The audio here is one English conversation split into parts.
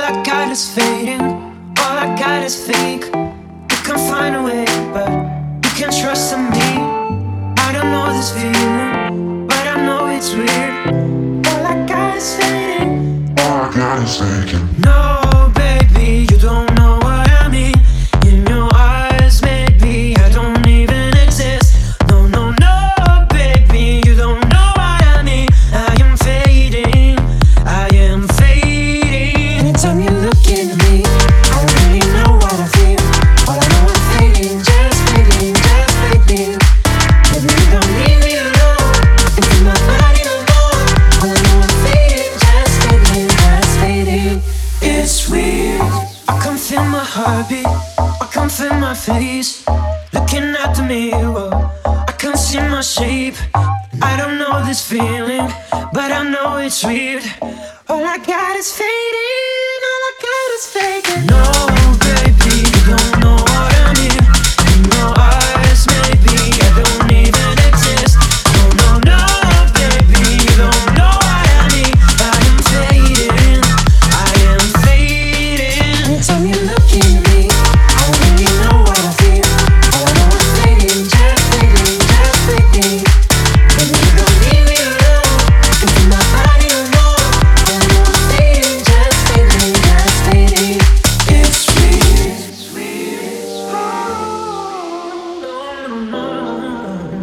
All I got is fading, all I got is fake. You can find a way, but you can't trust in me. I don't know this feeling, but I know it's weird. All I got is fading, all I got is faking. No, baby, you don't know what I mean. In your eyes, maybe I don't even exist. No, no, no, baby, you don't know what I mean. I am fading, I am fading. Anytime you look into me, I don't really know what I feel. All I know I'm fading, just fading, just fading. Baby, you don't leave me alone. You feel my body no more. All I know I'm fading, just fading, just fading. It's weird, I can feel my heartbeat, I can feel my face. Looking at the mirror, I can see my shape. I don't know this feeling, but I know it's weird. All I got is fading, all I got is faking. No, baby, you don't know what I mean. In your eyes, maybe I don't even exist. No, no, no, baby, you don't know what I mean. I am fading, I am fading. Anytime you look into me, I don't really know what I feel. All I know is fading, just fading, just fading. Baby, you don't leave me alone. You feel my body no more. All I know is fading, just fading, just fading. It's weird, it's weird. Oh, no, no, no.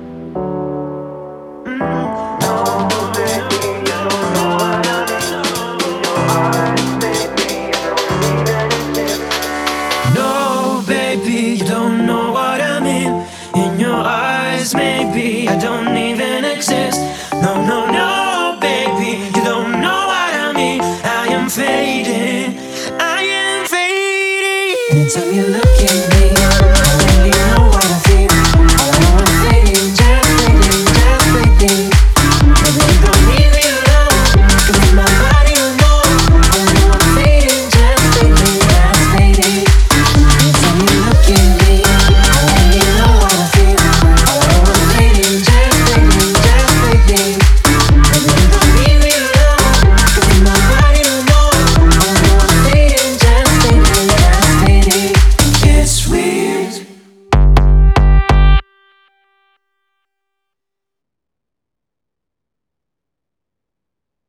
No, baby, you don't know what I mean. In your eyes, maybe I don't even exist. No, no, no, baby, you don't know what I mean. I am fading, I am fading. Anytime you look